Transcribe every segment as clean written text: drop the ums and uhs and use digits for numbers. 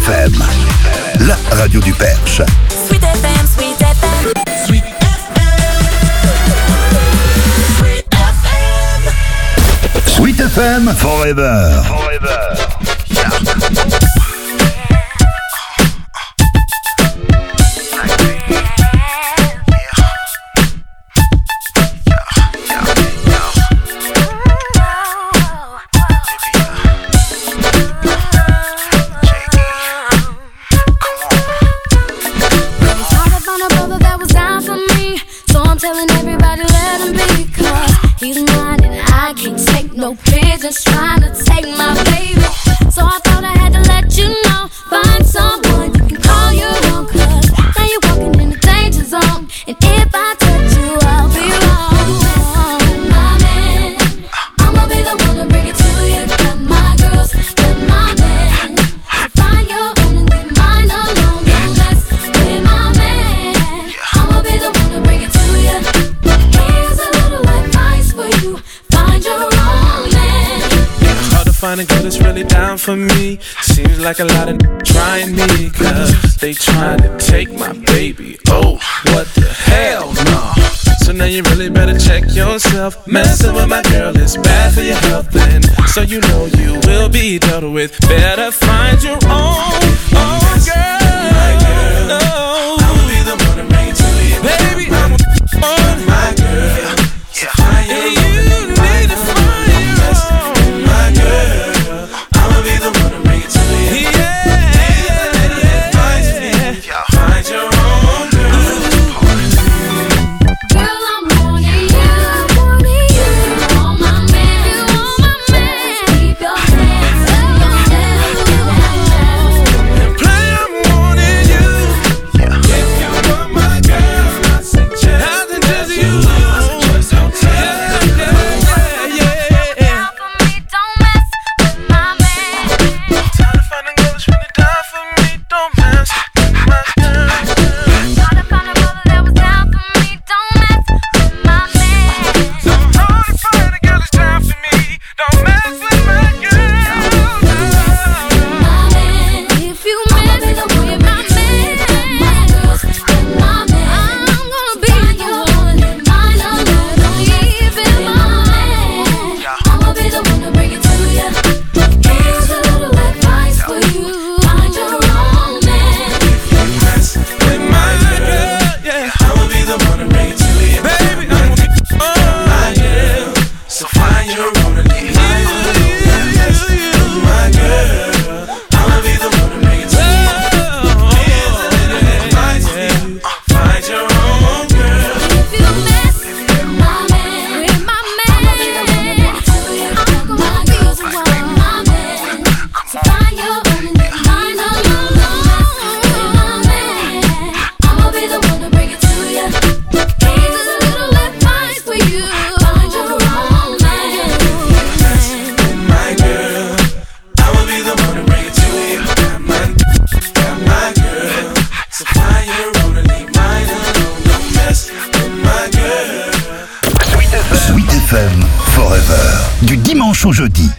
FM, la radio du Perche. Sweet FM, Sweet FM. Sweet FM. Sweet FM Forever. No pigeons trying to take my baby. So I thought I had to let you know. Find someone you can call your own. Cause now you're walking in the danger zone. And if I touch you, I'll be wrong. My man, I'ma be the one to bring it to you. Got my girls, got my man. Find your own and leave mine alone. Don't mess with my man. I'ma be the one to bring it to you. Here's a little advice for you. Find your own. Find a girl that's really down for me. Seems like a lot of trying me, cause they trying to take my baby. Oh, what the hell, no. So now you really better check yourself. Messing with my girl is bad for your health, and so you know you will be dealt with. Better find your own girl. My girl, no. I'ma be the one to bring it to you. Baby, I'm on my girl. So find your own. Au jeudi.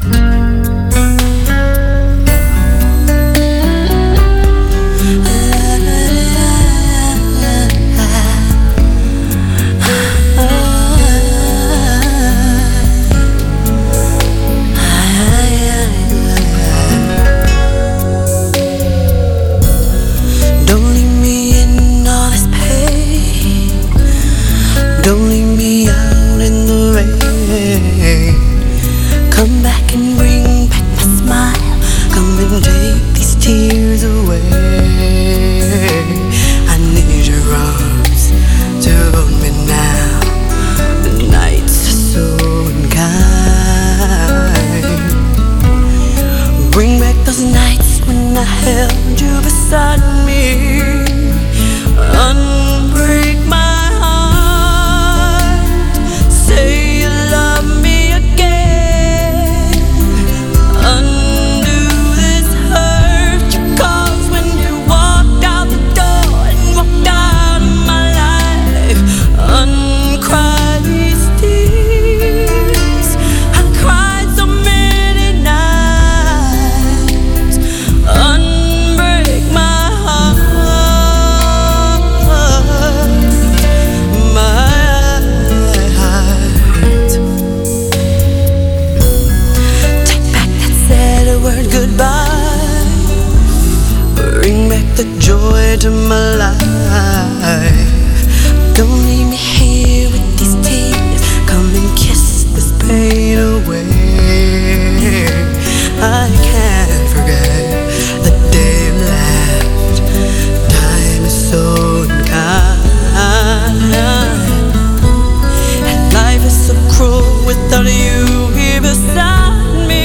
Don't leave me in all this pain. Don't leave me out in the rain. Come back and bring the joy to my life. Don't leave me here with these tears. Come and kiss this pain away. I can't forget the day you left. Time is so unkind, and life is so cruel without you here beside me.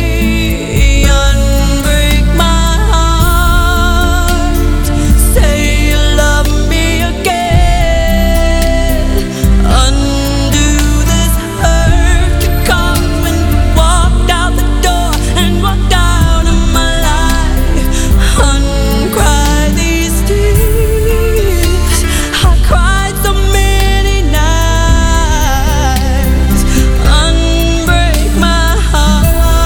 Unbreak my heart. Say you love me again. Undo this hurt you caused when you walked out the door and walked out of my life. Uncry these tears. I cried so many nights. Unbreak my heart.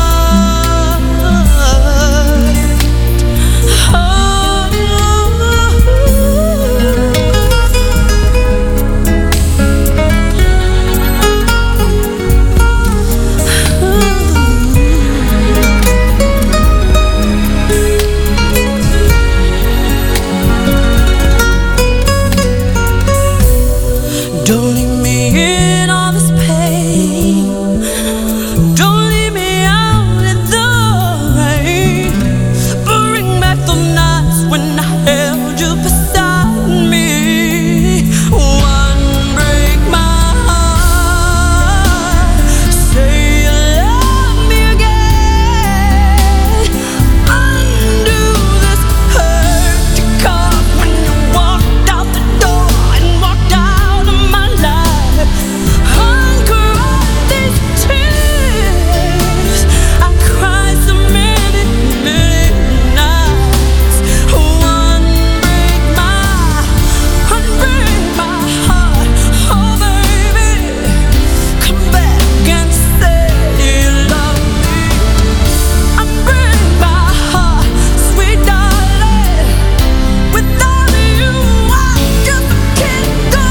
Don't leave me in all this pain. Don't leave me out in the rain. Bring back the nights when I held you beside me. One break my heart. Say you love me again. Undo this hurt you caused when you walked out the door and walked out of my life. Uncry these tears. I cried so many, many nights. Unbreak my heart. Oh baby, come back and say you love me. Unbreak my heart, sweet darling. Without you, I just can't go.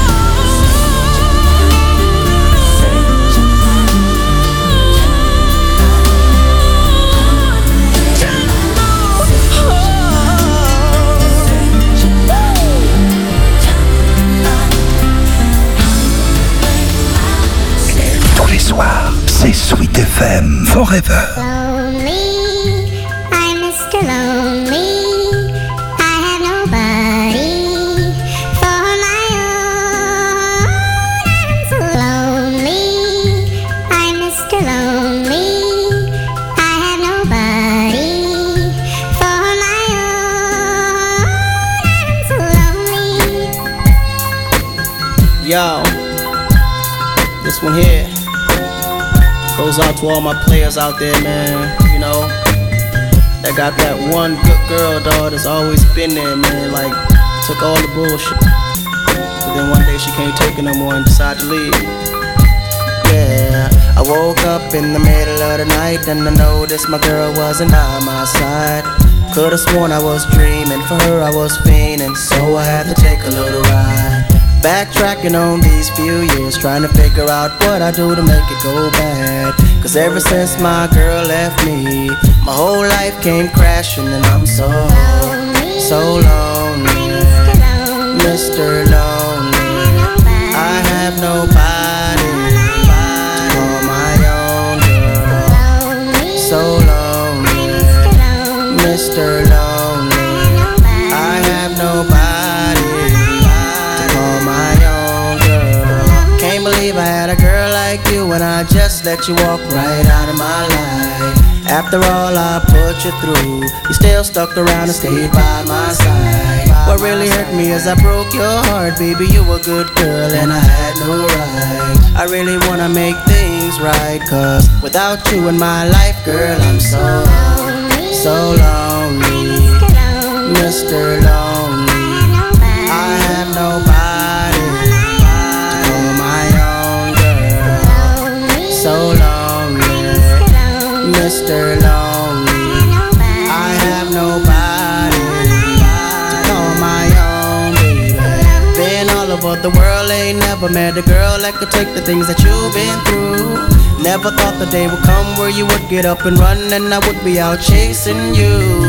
Tous les soirs, c'est Sweet FM Forever. Lonely, I'm Mr. Lonely. I have nobody for my own. I'm so lonely. I'm Mr. Lonely. I have nobody for my own. I'm so lonely. Yo, this one here goes out to all my players out there, man. You know, that got that one good girl, dog, that's always been there, man. Like, took all the bullshit. But then one day she can't take it no more and decided to leave. Yeah, I woke up in the middle of the night and I noticed my girl wasn't by my side. Could've sworn I was dreaming, for her I was fiending, so I had to take a little ride. Backtracking on these few years, trying to figure out what I do to make it go bad. Cause ever since my girl left me, my whole life came crashing and I'm so lonely, Mr. Lonely. I have nobody to call my own girl. So lonely, Mr. Lonely. I have nobody to call my own girl. Can't believe I had a girl like you when I just let you walk right out of my life. After all I put you through, you still stuck around and stayed by my side. What really hurt me is I broke your heart, baby, you a good girl and I had no right. I really wanna make things right, cause without you in my life, girl, I'm so lonely, Mr. Lonely. I have nobody to call my own girl. So lonely, Mr. Lonely. I have nobody to call my own baby. Been all over the world, ain't never met a girl that could take the things that you've been through. Never thought the day would come where you would get up and run and I would be out chasing you.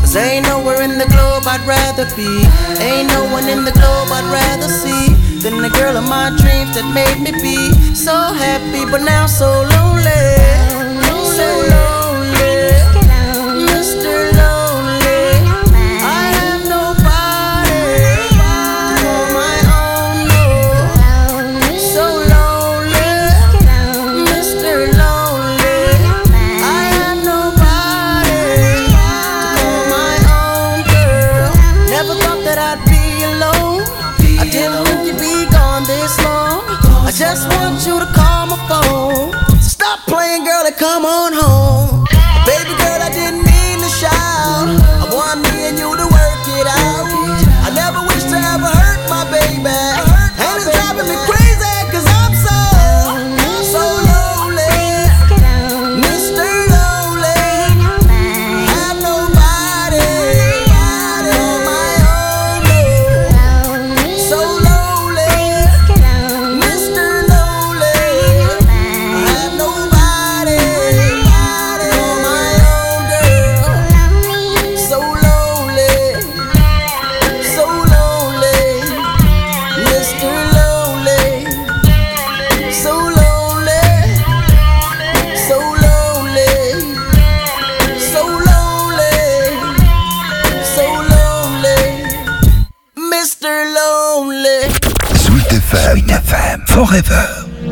'Cause ain't nowhere in the globe I'd rather be. Ain't no one in the globe I'd rather see than the girl of my dreams that made me be so happy, but now so lonely. So lonely, Mr. Lonely. I have nobody on my own, no. So lonely, Mr. Lonely. I have nobody on my own, girl. Never thought that I'd be alone. I didn't think you'd be gone this long. I just want you to call my phone. Stop playing, girl, and come on home. Baby girl, I didn't mean to shout. I want me and you to work it out. I never wish to ever hurt my baby. And it's driving me crazy, 'cause I'm so lonely. Mr. Lonely. Have nobody on my own, no. So lonely. Mr. Lonely. Have nobody on my own, girl. So lonely. So lonely. Mr. Lonely. So lonely. So lonely. So lonely. So lonely. Mr. Lonely. Sweet FM, forever.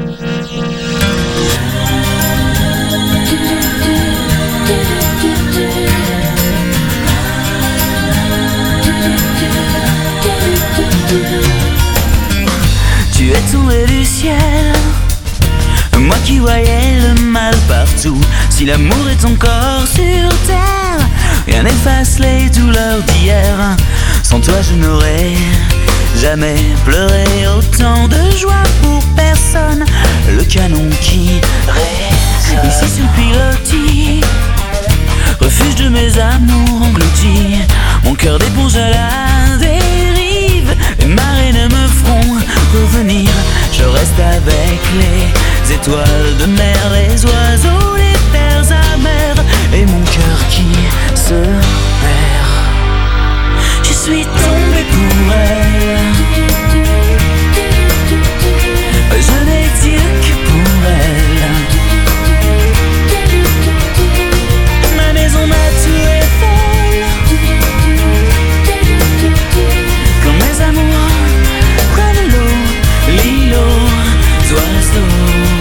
Tu es tombé du ciel, moi qui voyais le mal partout. Si l'amour est encore sur terre, rien n'efface les douleurs d'hier. Sans toi je n'aurais jamais pleuré, autant de joie pour personne. Le canon qui résonne ici sur le pilotis, refuge de mes amours engloutis. Mon cœur d'éponge à la dérive, les marées ne me feront revenir. Je reste avec les étoiles de mer, les oiseaux, les terres amères, et mon cœur qui se perd. Je suis tombé pour elle, je n'ai Dieu que pour elle. Ma maison, ma tour Eiffel, quand mes amours prennent l'eau, l'îlot d'oiseaux.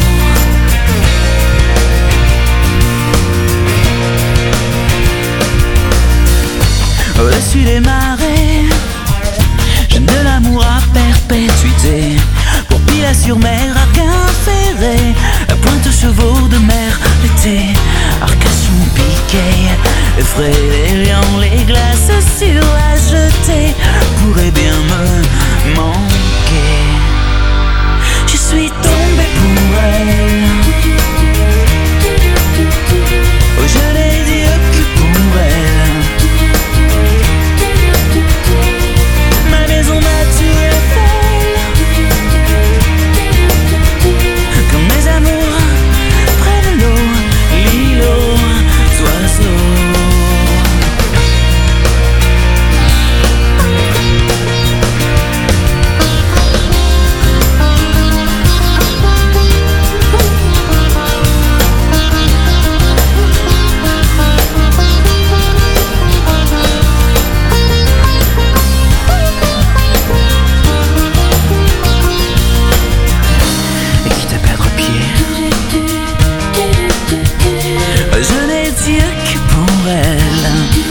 Au-dessus des marées, j'ai de l'amour à perpétuité. Pour Pilat-sur-Mer, Arc-en-Ferré, à Pointe-aux-Chevaux de mer, l'été, Arcachon, Piquet, les frais, les lions, les glaces sur la jetée pourraient bien me manquer. Je suis tombé pour elle, oh, je n'ai Dieu que pour elle. Ma maison, ma tour Eiffel, quand mes amours prennent l'eau, l'îlot d'oiseaux. Je n'ai Dieu que pour elle.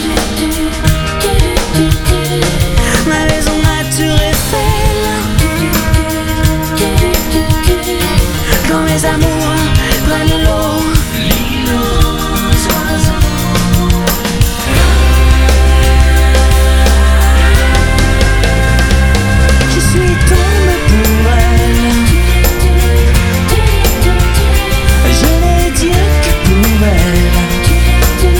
Ma maison, ma tour Eiffel, quand mes amours prennent l'eau, l'îlot d'oiseaux. Je suis tombé pour elle, je n'ai Dieu que pour elle.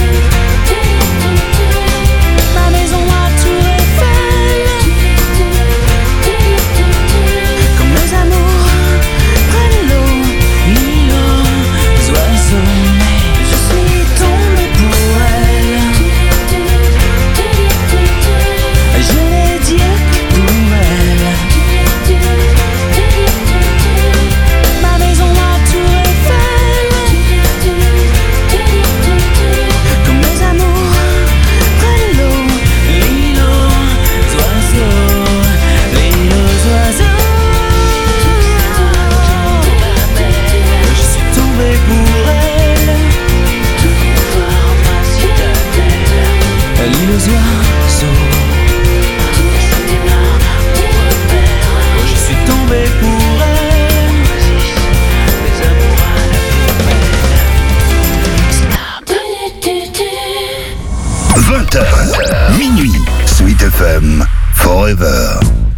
oiseaux. Je suis tombé pour elle. Les amours à la poubelle. 20h, minuit, Sweet FM, Forever.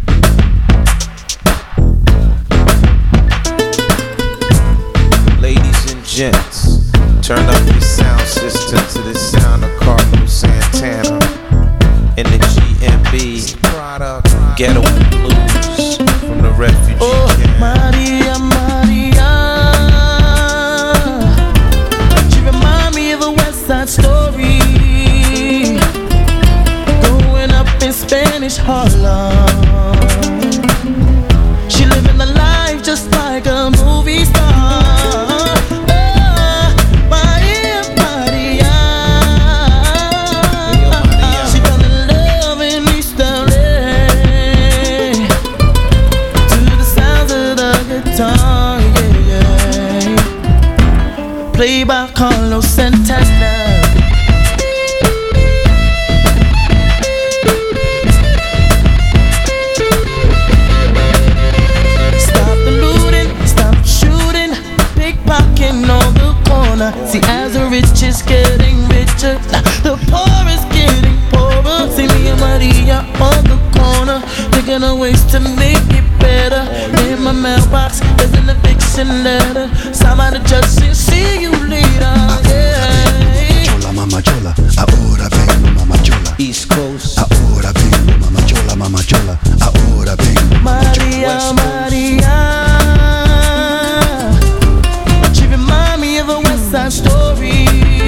Ladies and gents, turn up your sound system to the sound of Carlos Santana in the GMB Ghetto Blues from the refugee camp. Maria, Maria, she remind me of a West Side Story, growing up in Spanish Harlem. She living the life just like a movie star. Played by Carlos Santana. Stop the looting, stop the shooting, pickpocketing on the corner. See, as the rich is getting richer, the poor is getting poorer. See me and Maria on the corner, thinking of ways to make it better. In my mailbox, there's an eviction letter. Somebody just said, see you later. Yeah. Chola, mama chola, ahora vengo, mama chola. East Coast. Ahora vengo, mama chola, ahora vengo. Maria, Maria, she remind me of a West Side Story,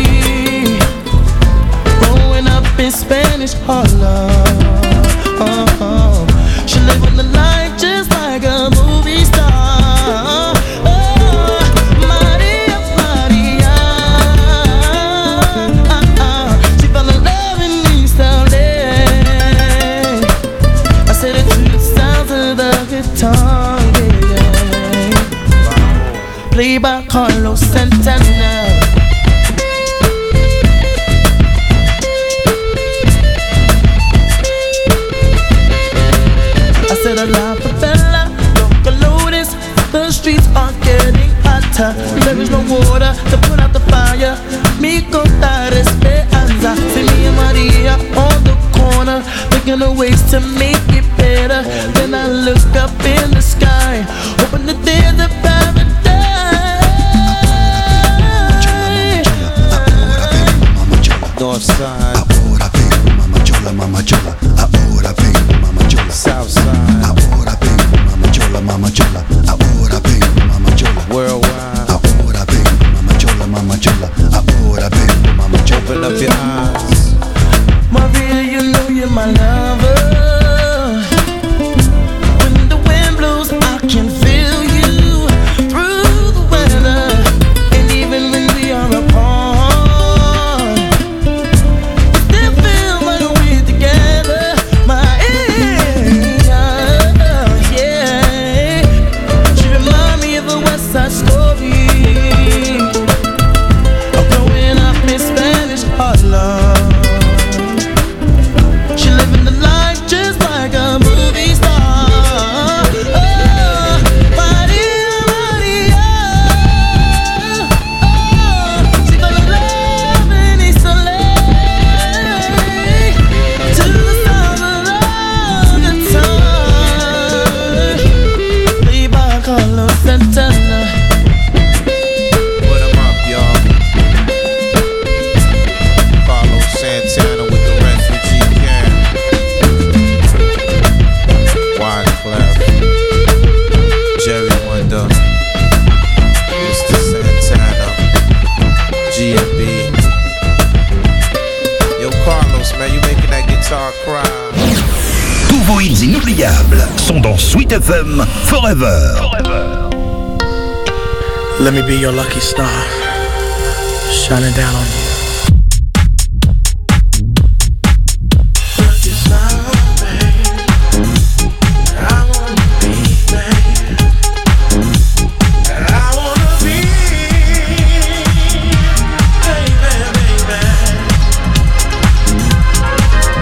growing up in Spanish Harlem. She living the life just like a movie star. Maria, Maria, she fell in love in East LA. I said it to the sounds of the guitar, yeah. Played by Carlos Santana. I said a la favela, local lotus. The streets are getting hotter. There is no water to put out the fire. Mi contar esperanza. See me and Maria on the corner, thinking of ways to make it better. Then I look up in the sky, hoping that there's a paradise. North side. Ahora vengo, mama chola, ahora vengo, mama chola. South side. Ahora vengo, mama chola, ahora vengo, mama chola. Worldwide. Ahora vengo, mama chola, ahora vengo, mama chola. Open up your eyes. Maria, you know you're my lover. When the wind blows, I can feel you through the weather. And even when we are apart, still feel like we're together. My yeah. She remind me of a West Side Story, of growing up in Spanish Harlem. She living the life just like a movie star. Oh, Maria, Maria, oh, she fell in love in East LA. To the sound of the guitar, played by Carlos Santana. Put 'em up, y'all. Carlos Santana with the refugee camp. Wyclef, Jerry Wonder, Mr. Santana, GMB. Yo, Carlos, man, you making that guitar cry. Tous vos hits inoubliables sont dans Sweet FM Forever. Let me be your lucky star, shining down on you. Lucky star, babe. I wanna be, babe. I wanna be, baby, baby.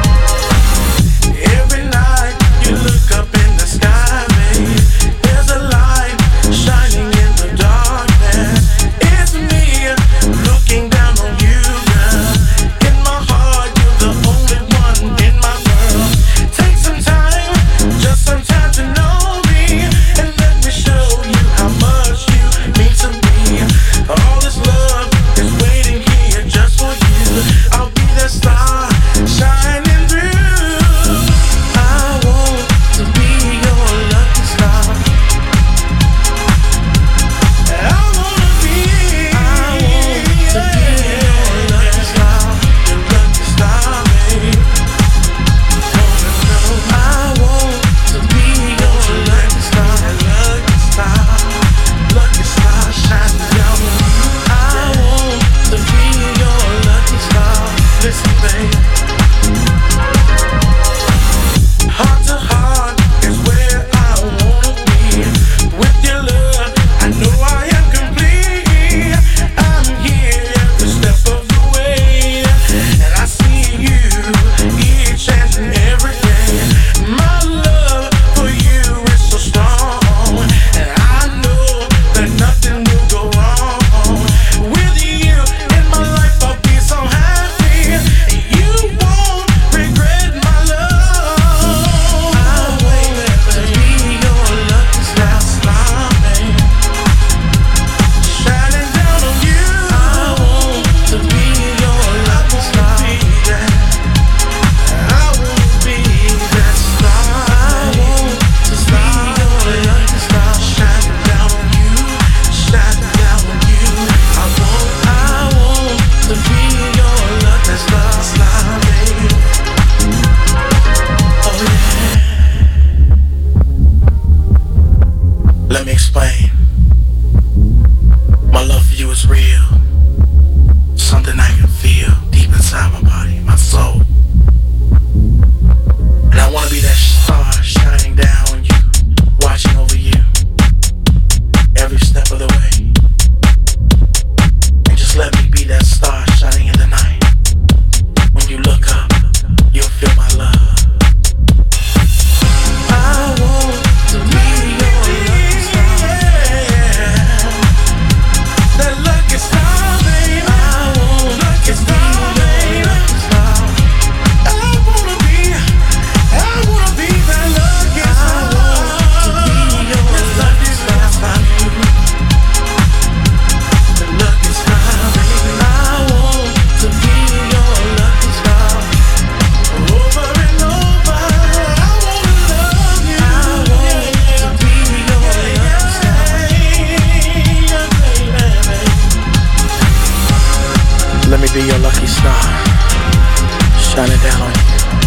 star shining down on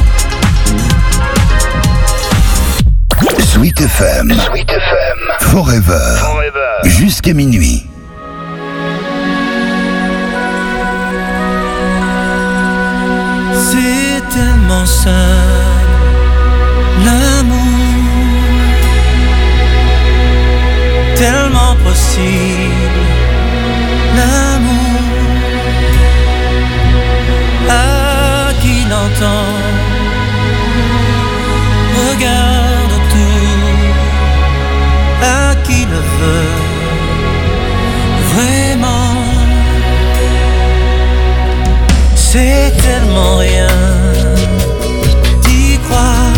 you. Sweet FM. Forever. Jusqu'à minuit. C'est tellement simple, l'amour, tellement possible, l'amour, à qui l'entend, regarde autour, à qui le veut, vraiment. C'est tellement rien d'y croire,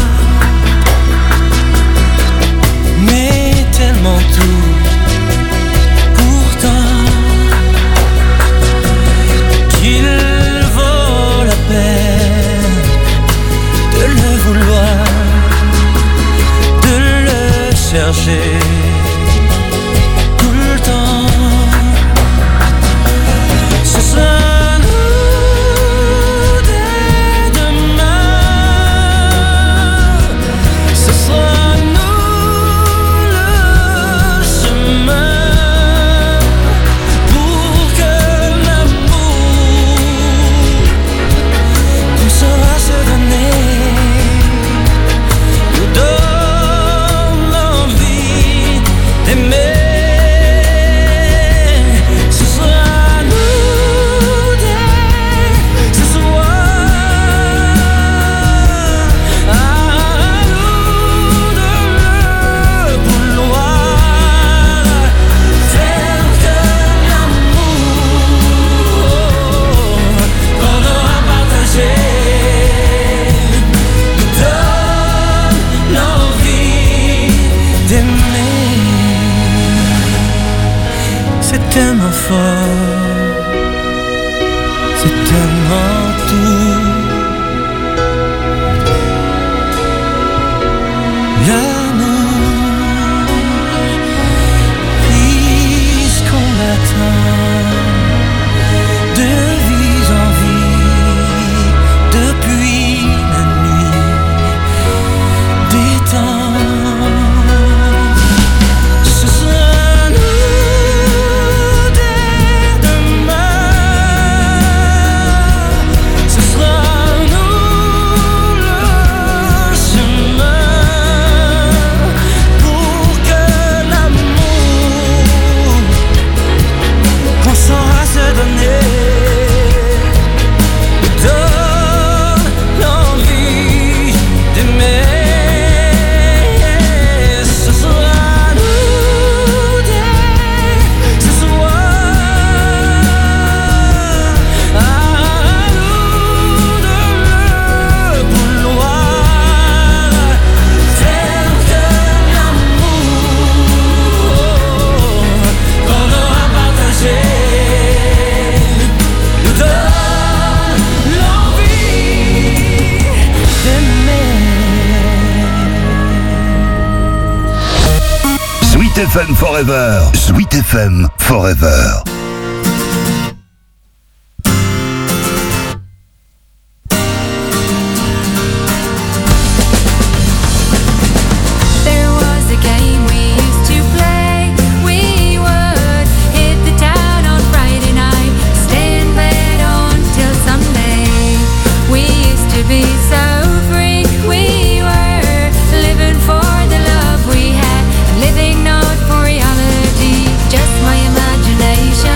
mais tellement tout. Pourtant, qu'il vaut la peine de le vouloir, de le chercher tout le temps. Ce sera tellement fort, c'est tellement tout. L'amour, puisqu'on l'attend de vie en vie depuis la nuit des temps. Sweet FM Forever. Sweet FM Forever. Just my imagination.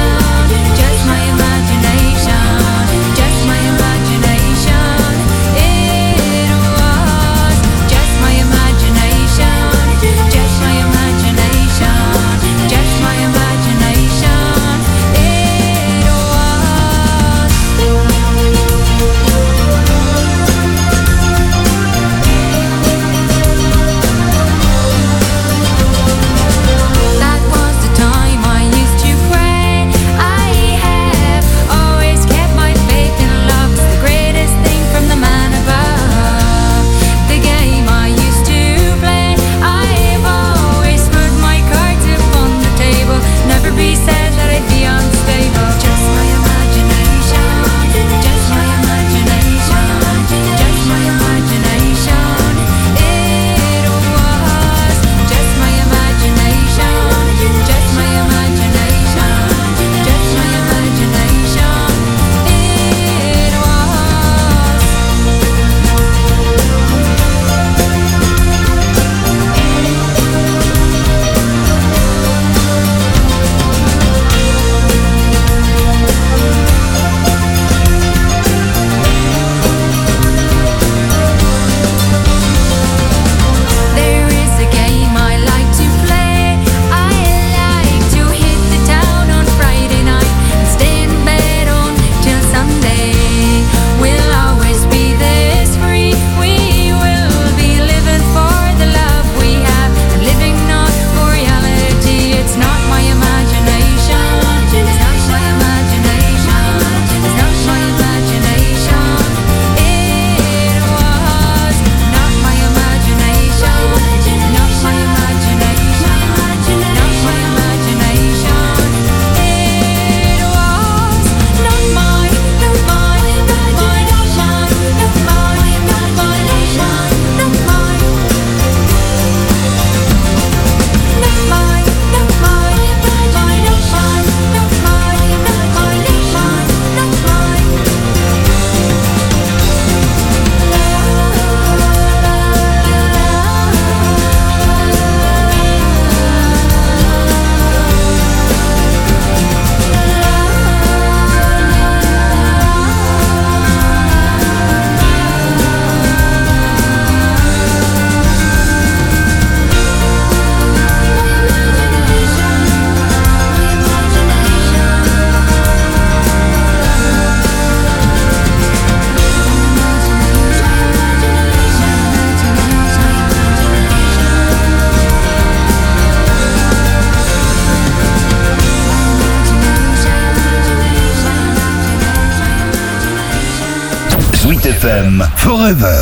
Sweet FM Forever.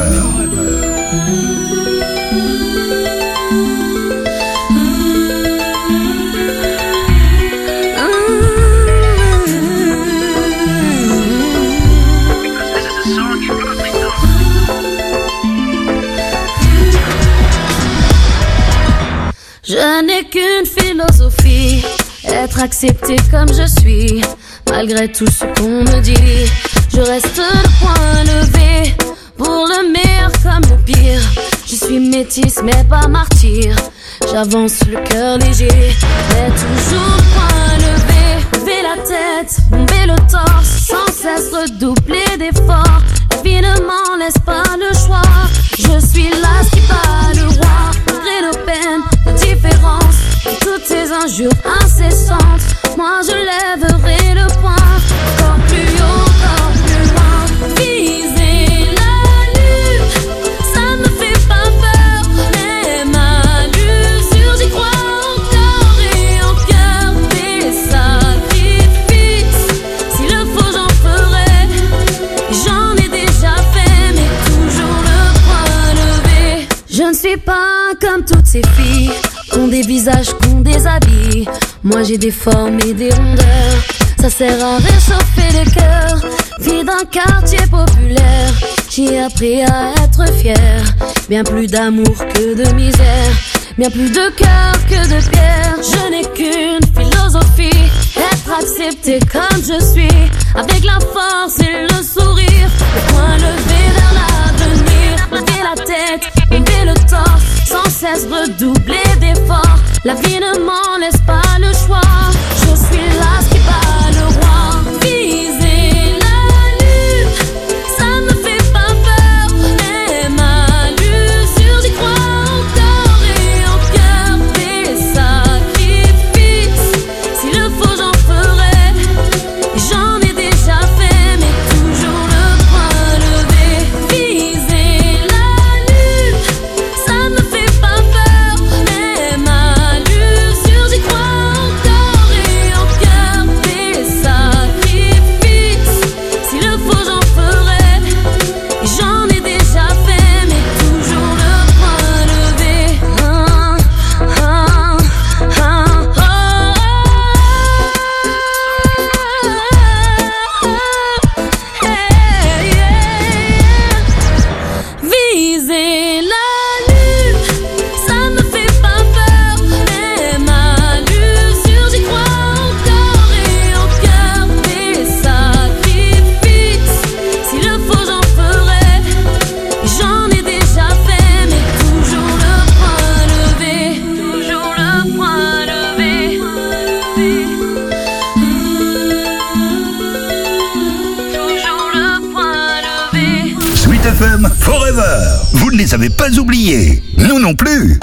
Je n'ai qu'une philosophie, être accepté comme je suis. Malgré tout ce qu'on me dit, je reste le poing levé. Pour le meilleur comme le pire, je suis métisse mais pas martyr. J'avance le cœur léger, mais toujours le poing levé. Lever la tête, bomber le torse, sans cesse redoubler d'efforts. La vie ne m'en laisse pas le choix. Je suis là qui bat le roi. Malgré nos peines, nos différences, et toutes ces injures incessantes, moi je lèverai le poing. Encore plus haut, encore plus loin. Viser la lune, ça me fait pas peur. Même à l'usure, j'y crois encore et en cœur. Des sacrifices, s'il le faut j'en ferai. J'en ai déjà fait, mais toujours le poing levé. Je ne suis pas comme toutes ces filles qu'ont des visages, qu'ont des habits. Moi j'ai des formes et des rondeurs. Ça sert à réchauffer les cœurs. Fille d'un quartier populaire, j'ai appris à être fière. Bien plus d'amour que de misère, bien plus de cœur que de pierre. Je n'ai qu'une philosophie, être accepté comme je suis. Avec la force et le sourire, le poing levé vers l'avenir. Lever la tête, lever le torse, sans cesse redoubler d'efforts. La vie ne m'en laisse pas le choix. Je suis là qui bat le roi. Viser la lune, ça me fait pas peur. Même à l'usure, j'y crois encore et en cœur. Des sacrifices, s'il le faut j'en ferai. J'en ai déjà fait, mais toujours le poing levé. Viser la lune, ça me fait pas peur. Même à l'usure, j'y crois encore et en cœur. Des sacrifices, s'il le faut j'en ferai. J'en ai déjà fait, mais toujours le poing levé. Viser la lune, ça me fait pas peur. Même à l'usure, j'y crois encore et en cœur. Des sacrifices, s'il le faut j'en ferai. J'en ai déjà fait, mais toujours le poing levé. Toujours le poing levé. Toujours le poing levé. Sweet FM Forever. Vous ne les avez pas oubliés. Nous non plus.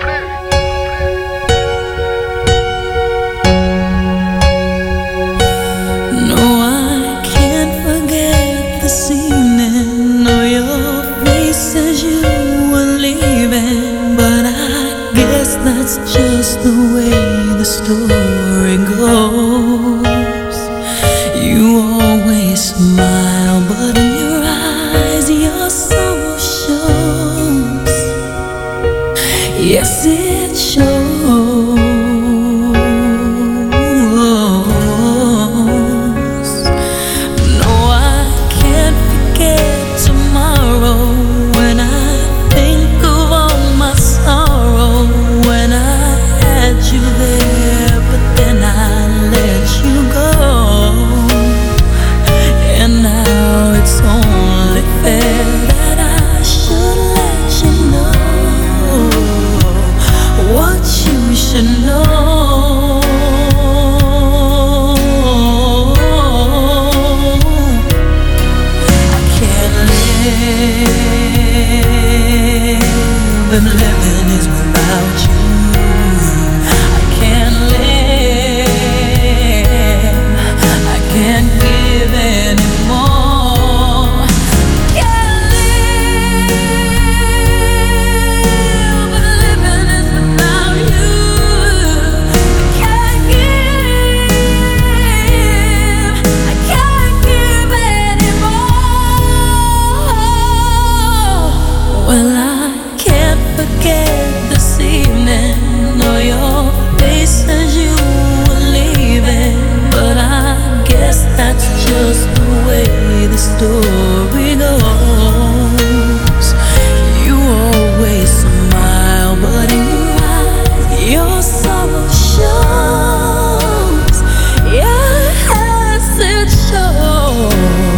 No, I can't forget this evening. No, your face as you were leaving. But I guess that's just the way the story goes. You always smile, but in your eyes your soul shows. Yes, it shows. No, I can't forget tomorrow when I think of all my sorrow. When I had you there, but then I let you go. And now it's only fair that I should let you know what you should know. I can't live if living is without you. I can't live, I can't give anymore. Can't live if living is without you. I can't give, I can't give anymore. story goes, you always smile, but in your eyes, your sorrow shows. Yes, it shows.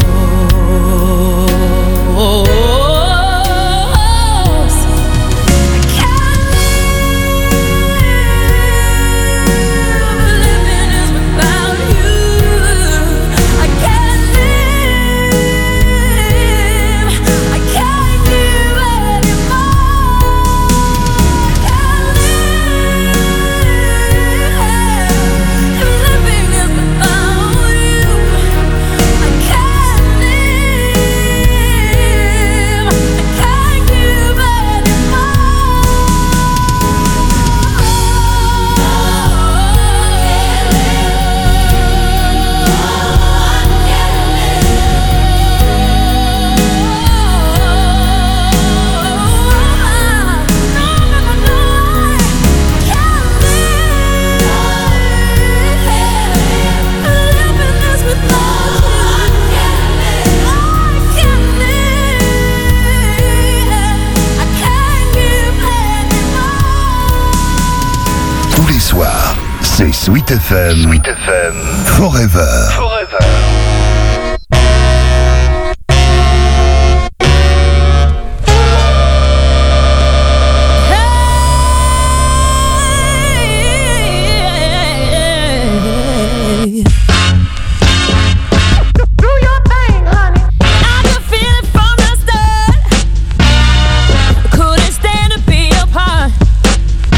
C'est Sweet FM. Sweet FM. Forever. Forever.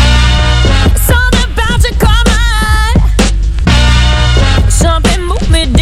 Something moved me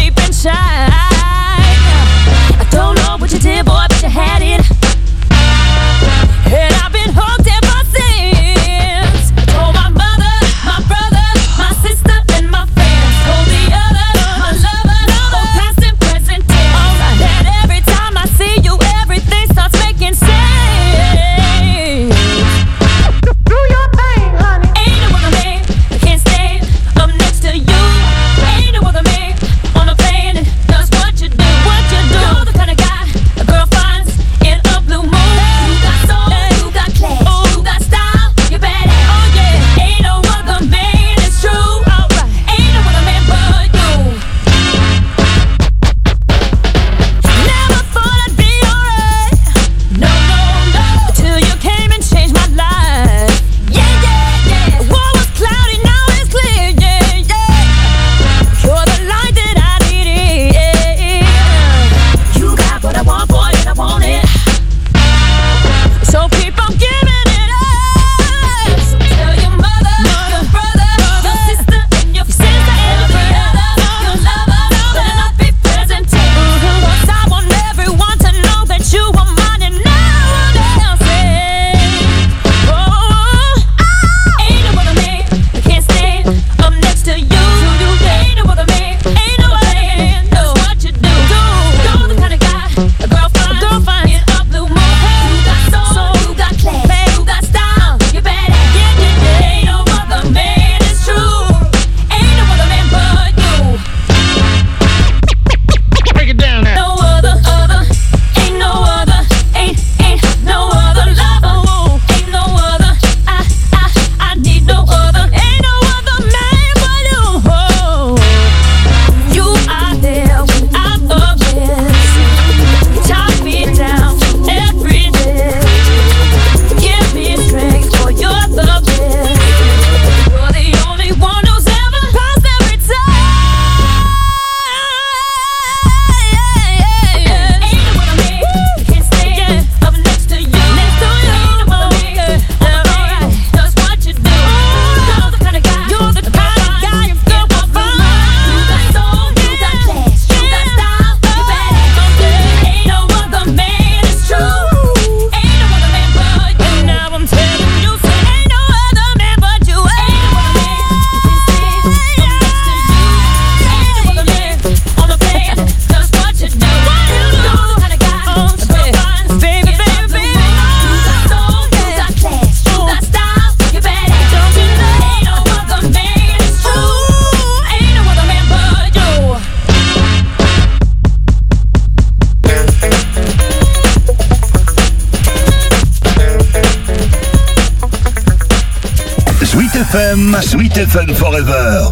Sweet FM Forever.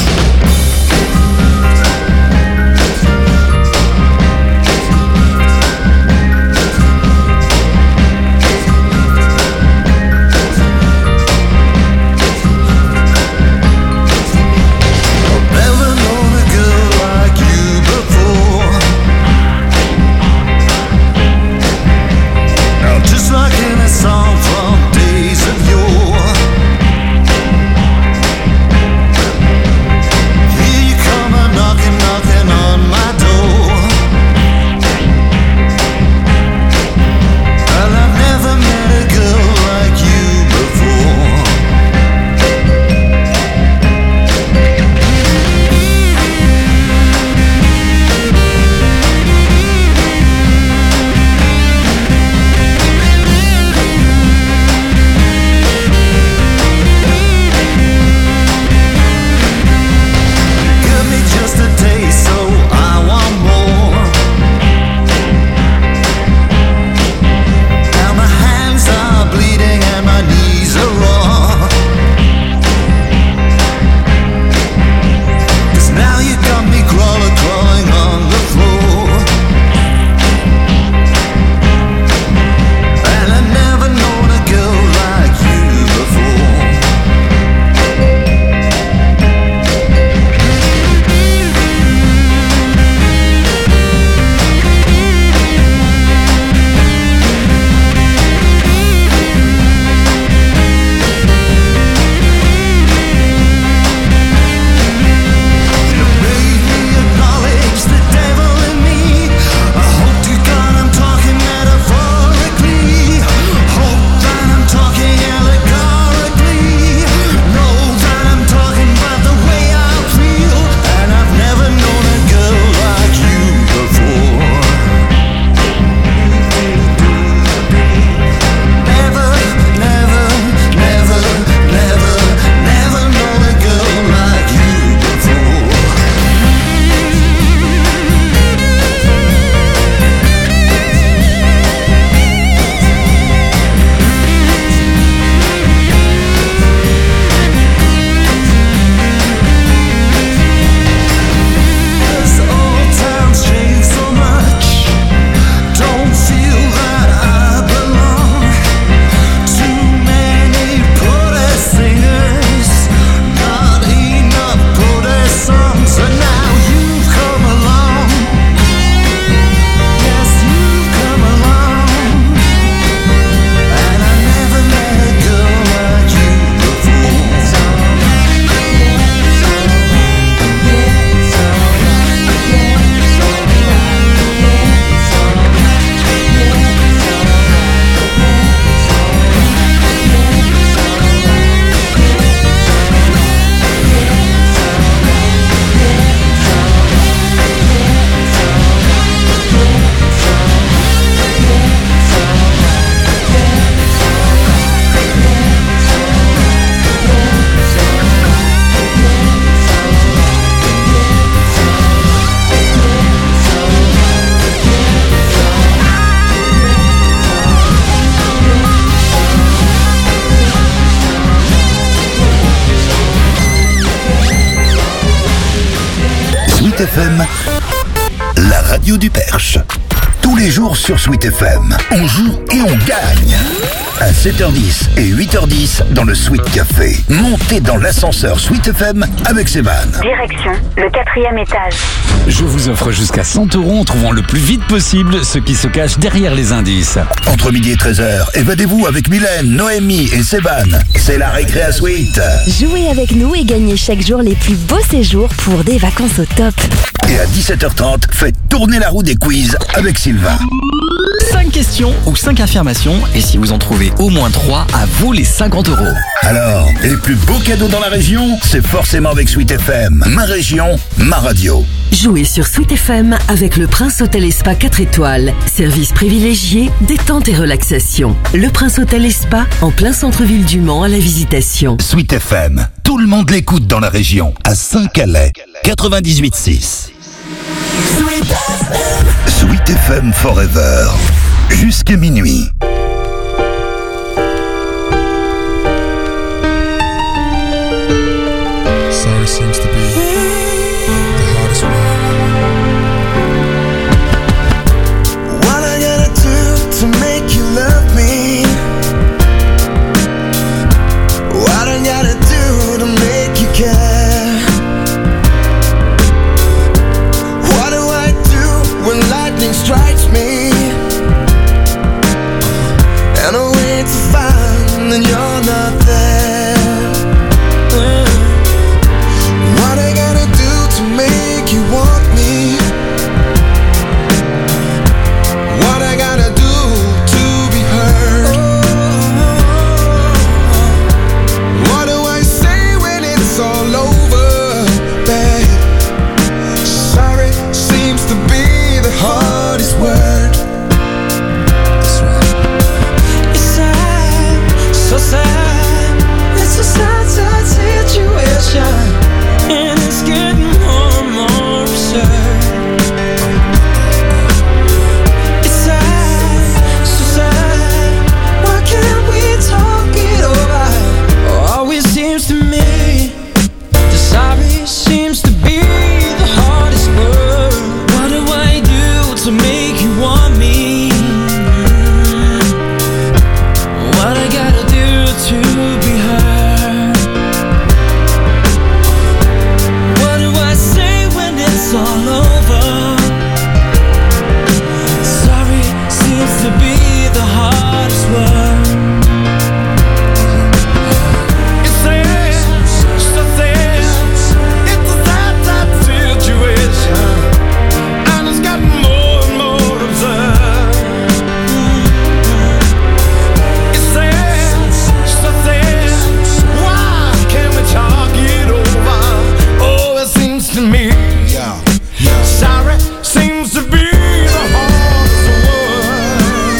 Sweet FM, la radio du Perche. Tous les jours sur Sweet FM, on joue et on gagne. À 7h10 et 8h10 dans le Sweet Café. Montez dans l'ascenseur Sweet FM avec Séban. Direction le 4e étage. Je vous offre jusqu'à 100 € en trouvant le plus vite possible ce qui se cache derrière les indices. Entre midi et 13h, évadez-vous avec Mylène, Noémie et Séban. C'est la récré à Sweet. Jouez avec nous et gagnez chaque jour les plus beaux séjours pour des vacances au top. Et à 17h30, faites tourner la roue des quiz avec Sylvain. 5 questions ou 5 affirmations, et si vous en trouvez au moins 3, à vous les 50 €. Alors, les plus beaux cadeaux dans la région, c'est forcément avec Sweet FM. Ma région, ma radio. Jouez sur Sweet FM avec le Prince Hôtel et Spa 4 étoiles. Service privilégié, détente et relaxation. Le Prince Hôtel et Spa, en plein centre-ville du Mans à la Visitation. Sweet FM, tout le monde l'écoute dans la région. À Saint-Calais, 98.6. Sweet FM Forever. Jusqu'à minuit. then you're not there. What I gotta do to make you want me? What I gotta do to be heard? What do I say when it's all over, babe? Sorry seems to be the hardest word. That's right. It's sad, so sad. It's a sad, sad situation, and it's getting more and more absurd. It's sad, so sad. Why can't we talk it over? Always seems to me the sorry seems to be the hardest word. What do I do to make you want me? What I gotta do to be heard? What do I say when it's all over? Sorry seems to be the hardest word. It's sad, so sad. It's a sad, sad situation, and it's gotten more and more absurd. It's sad, so sad. Why can't we talk it over? Oh, it seems to me, sorry seems to be the hardest word.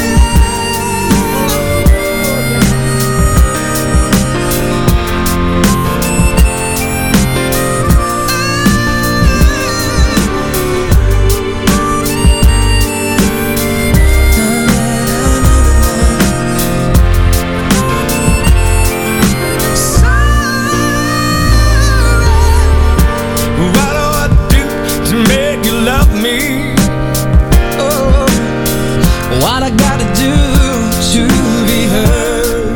What do I do to make you love me? Oh, what I gotta do to be heard?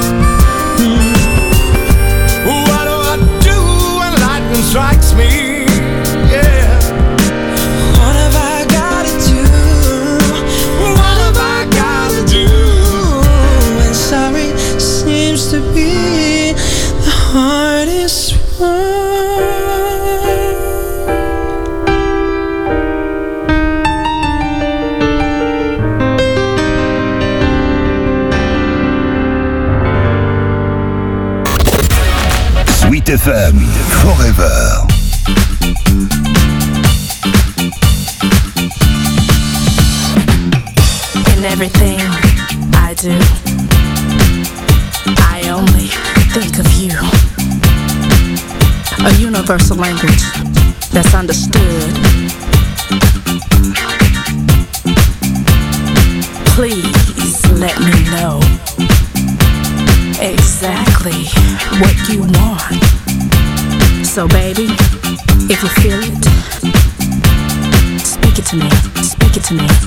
What do I do when lightning strikes me? Yeah. What have I gotta do? What have I gotta do? And sorry seems to be the hardest word. Sweet FM Forever. In everything I do, I only think of you. A universal language that's understood. Please let me know exactly what you want. So baby, if you feel it, speak it to me, speak it to me.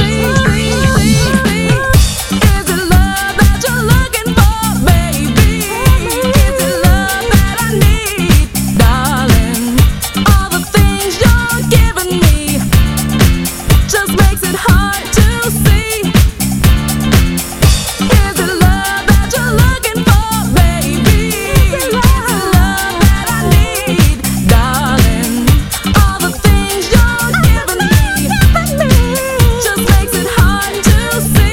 Is it love that you're looking for, baby? Is it love that I need, darling? All the things you're giving me just makes it hard to see. Is it love that you're looking for, baby? Is it love that I need, darling? All the things you're giving me just makes it hard to see.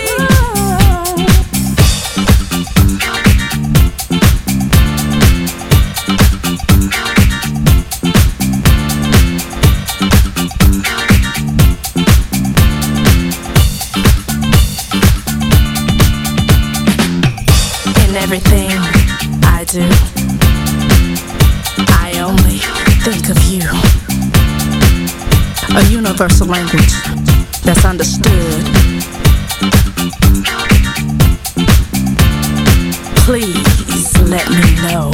In everything I do, I only think of you. A universal language that's understood. Please let me know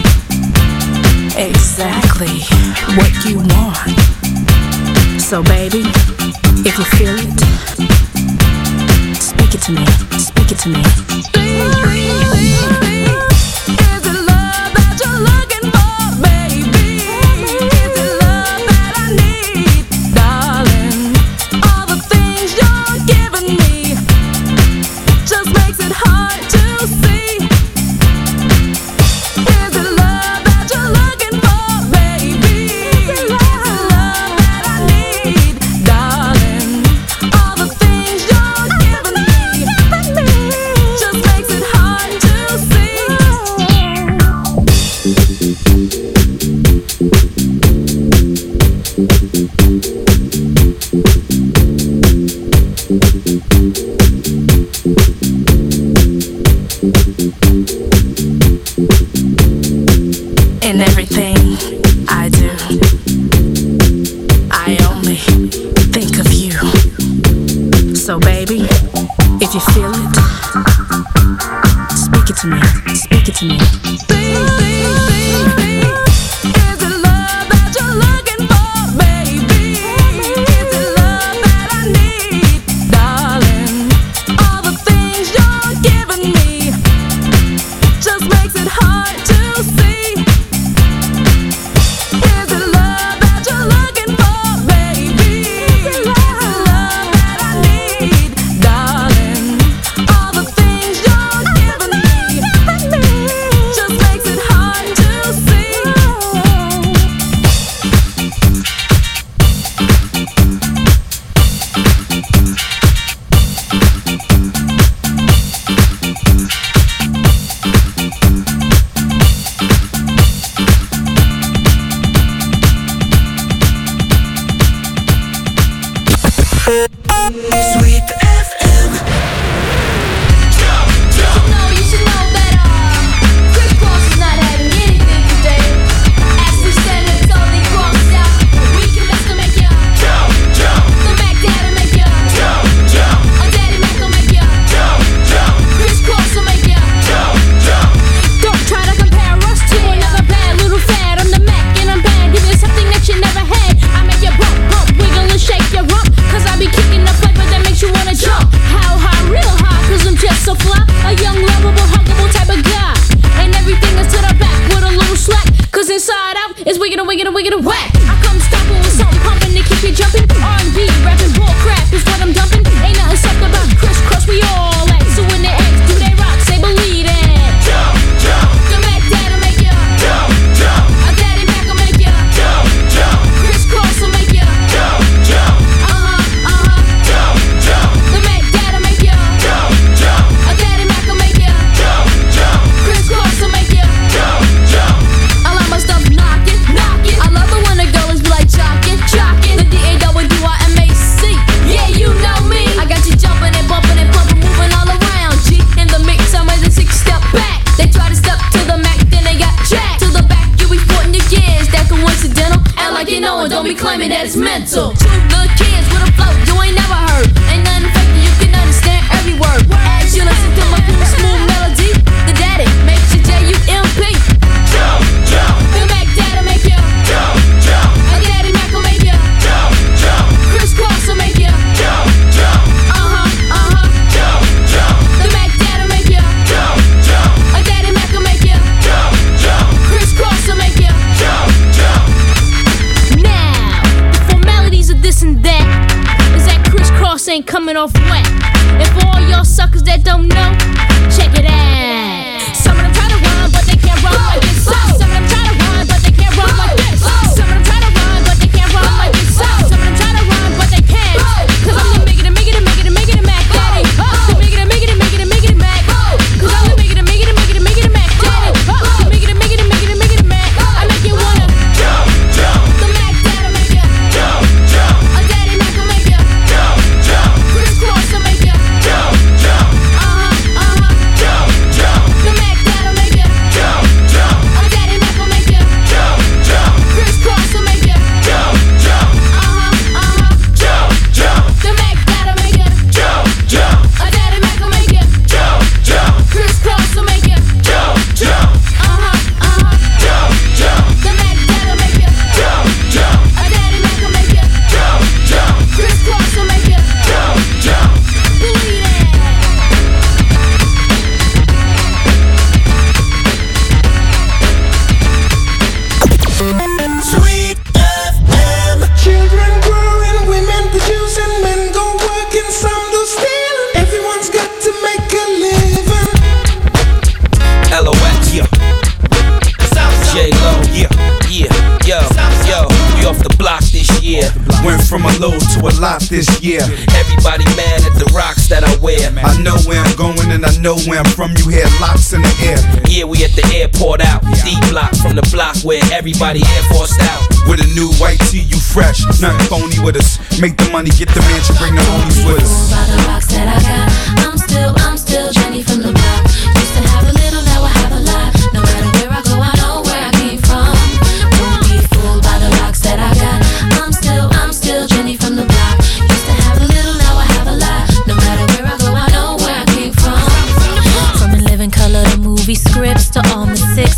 exactly what you want. So baby, if you feel it, speak it to me, speak it to me. Is it love that you're looking for, baby? Is it love that I need, darling? All the things you're giving me just makes it hard to see. So baby, if you feel it, speak it to me, speak it to me. Is it love that you're looking for, baby? Is it love that I need, darling? All the things you're giving me just makes it hard to see. Is it love that you're looking for, baby? Is it love that I need, darling? All the things you're giving me just makes it hard to see. Sweet FM. You should know that Chris Cross is not having anything today. As we stand and totally crossed out, we can best to make ya jump, jump. The Mac Daddy make ya jump, jump. Daddy Mac will make ya jump, jump. Chris Cross will make ya jump, jump. Don't try to compare us to another bad little fad. I'm the Mac and I'm bad. Give you something that you never had. I make you bump, bump, wiggle and shake your rump. Cause I be kicking the flavor that makes you wanna jump. How high, real high, cause I'm just so fly. A young, lovable, huggable type of guy. And everything is to the back with a little slack. Cause inside out is wiggin' and wiggin' and wiggin' and whack. I come stomping with something pumping to keep you jumping. R&B, rapping, bull crap is what I'm dumping. Ain't nothing sucked about Chris Cross, we all act. So when they ask, do they rock, say believe it. Jump, jump. The Mac Daddy make ya jump, jump. A Daddy Mac will make ya jump, jump. Chris Cross will make ya jump, jump. Jump, jump. The Mac Daddy make ya jump, jump. A Daddy Mac will make ya jump, jump. Chris Cross will make ya jump, jump. I like my stuff knockin', knockin'. I love it when the girls be like jockin', jockin'. The DAWDYMAC. Yeah, you know me. I got you jumpin' and bumpin' and pumpin', moving all around. G in the mix, I'm ready to 6-step back. They try to step to the Mac, then they got jacked. To the back, you be sporting your gears. That coincidental. Act like you know it, don't be claiming that it's mental. Two little kids with a flow you ain't never heard. Ain't nothing fake, you can understand every word. As you listen to my cool, smooth melody, the daddy makes you J-U-M-P. Jump, jump. The Mac Daddy make ya jump, jump. A Daddy Mac will make ya jump, jump. Chris Cross will make ya jump, jump. Jump, jump. The Mac Daddy make ya jump, jump. A Daddy Mac will make ya jump, jump. Chris Cross will make ya jump, jump. Now, the formalities of this and that is that Chris Cross ain't coming off wet. And for all y'all suckers that don't know, check it out. Some of them try to run, but they can't run like this. Some of them try to run, but they can't run like this. Some of them try to run, but they can't run like this. Some of them try to run, but they can't. Cause I'm the make it Mac Daddy. The make it Mac. Cause I'm the make it Mac Daddy. The make it Mac. I make you wanna jump, jump. The Mac Daddy make ya jump, jump. A Daddy Mac will make ya jump, jump. Chris Cross will make ya jump, jump. Jump, jump. The Mac Daddy make ya jump, jump. A Daddy Mac will make ya jump, jump. Chris Cross will make ya jump, jump. Jump, jump. The Mac Daddy make ya jump, jump. A Daddy Mac will make ya jump, jump. Chris Cross will make ya jump, jump. Jump, jump. The Mac Daddy make ya jump, jump. A Daddy Mac will make ya jump, jump. Chris Cross will make ya jump, jump. Believe it. Sweet FM. Children growing, women producing, men go working, some do stealing. Everyone's got to make a living. LOX, yeah. J-Lo, yeah, yo, we off the block this year. Went from a low to a lot this year. Everybody mad at the rocks that I wear. I know where I'm going and I know where I'm from. You hear locks in the air. Yeah, we at the airport out. D-block from the block where everybody Air Forced out. With a new white tee, you fresh. Nothing phony with us. Make the money, get the mansion, bring the homies with us. By the rocks that I got, I'm still Jenny from the block. Used to have a little, now I have a lot. No matter where I go, I know where I came from. Don't be fooled by the rocks that I got. I'm still Jenny from the block. Used to have a little, now I have a lot.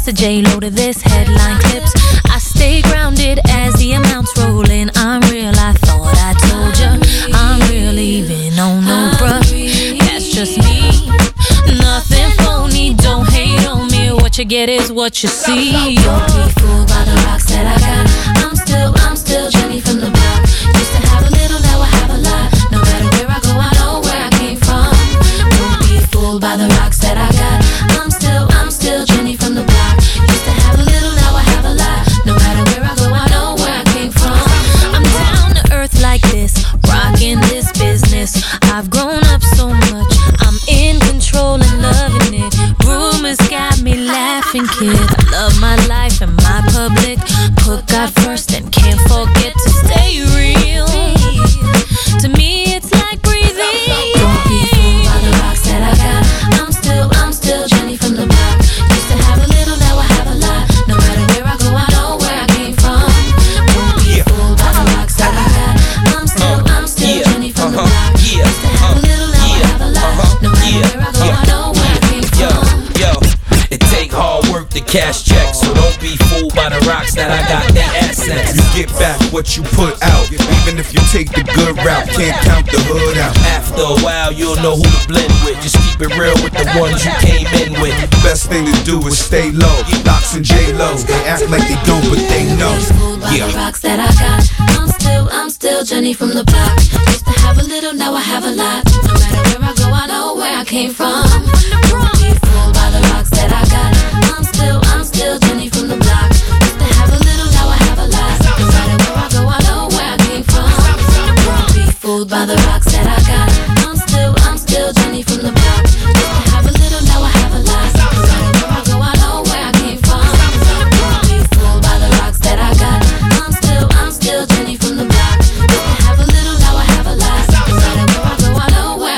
Mr. J-Lo to this headline clips. I stay grounded as the amounts roll in. I'm real, I thought I told ya. I'm real even on no bruh. That's just me, nothing phony. Don't hate on me, what you get is what you see. Don't be fooled by the rocks that I got. I'm still Jenny from the block. Used to have a little, now I have a lot. No matter where I go, I know where I came from. Don't be fooled by the rocks that I got. I'm still Jenny from the block. Used to have a little, now I have a lot. No matter where I go, I know where I came from. I'm down to earth like this, rocking this business. I've grown up so much, I'm in control and loving it. Rumors got me laughing, kid. I love my life and my public. Put God first and can't forget to stay real. To me, it's like breathing. Don't be fooled by the rocks that I got. I'm still Jenny from the block. Used to have a little, now I have a lot. No matter where I go, I know where I came from. Don't be fooled by the rocks that I got. I'm still Jenny from the block. Used to have a little, now I have a lot. No matter where I go, I know where I came from. Yo, it take hard work to cash checks, so don't be fooled by the rocks that I got. Their assets. You get back what you put out, even if you take the good route. Can't count the hood out. After a while, you'll know who to blend with. Just keep it real with the ones you came in with. Best thing to do is stay low. Locks and J-Los, they act like they don't, but they know. Yeah. The rocks that I got. I'm still Jenny from the block. Used to have a little, now I have a lot. No matter where I go, I know where I came from. Don't be fooled by the rocks that I got.